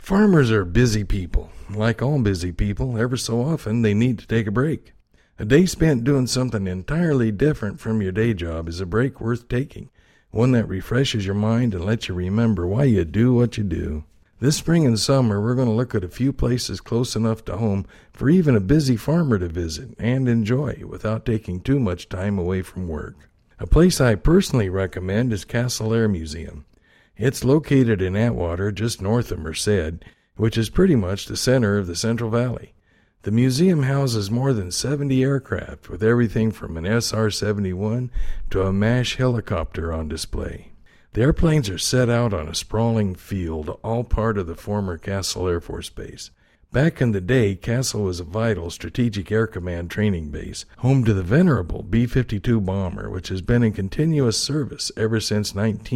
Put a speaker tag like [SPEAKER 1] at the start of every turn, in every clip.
[SPEAKER 1] Farmers are busy people. Like all busy people, ever so often they need to take a break. A day spent doing something entirely different from your day job is a break worth taking, one that refreshes your mind and lets you remember why you do what you do. This spring and summer, we're going to look at a few places close enough to home for even a busy farmer to visit and enjoy without taking too much time away from work. A place I personally recommend is Castle Air Museum. It's located in Atwater, just north of Merced, which is pretty much the center of the Central Valley. The museum houses more than 70 aircraft, with everything from an SR-71 to a MASH helicopter on display. The airplanes are set out on a sprawling field, all part of the former Castle Air Force Base. Back in the day, Castle was a vital Strategic Air Command training base, home to the venerable B-52 bomber, which has been in continuous service ever since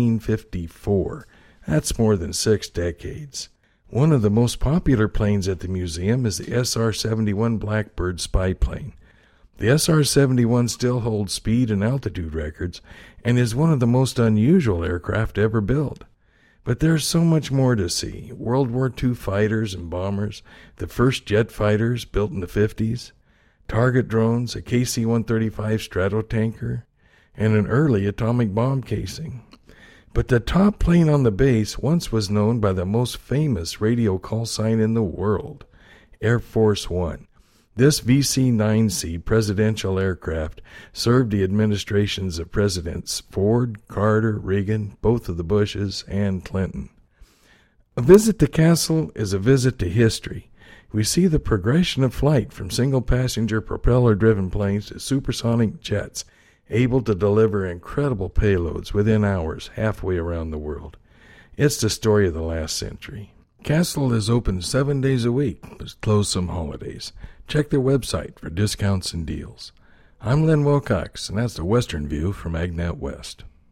[SPEAKER 1] 1954. That's more than 6 decades. One of the most popular planes at the museum is the SR-71 Blackbird spy plane. The SR-71 still holds speed and altitude records and is one of the most unusual aircraft ever built. But there's so much more to see. World War II fighters and bombers, the first jet fighters built in the 50s, target drones, a KC-135 Stratotanker, and an early atomic bomb casing. But the top plane on the base once was known by the most famous radio call sign in the world, Air Force One. This VC-9C presidential aircraft served the administrations of Presidents Ford, Carter, Reagan, both of the Bushes, and Clinton. A visit to Castle is a visit to history. We see the progression of flight from single-passenger propeller-driven planes to supersonic jets, able to deliver incredible payloads within hours halfway around the world. It's the story of the last century. Castle is open 7 days a week, but closed some holidays. Check their website for discounts and deals. I'm Len Wilcox, and that's the Western View from AgNet West.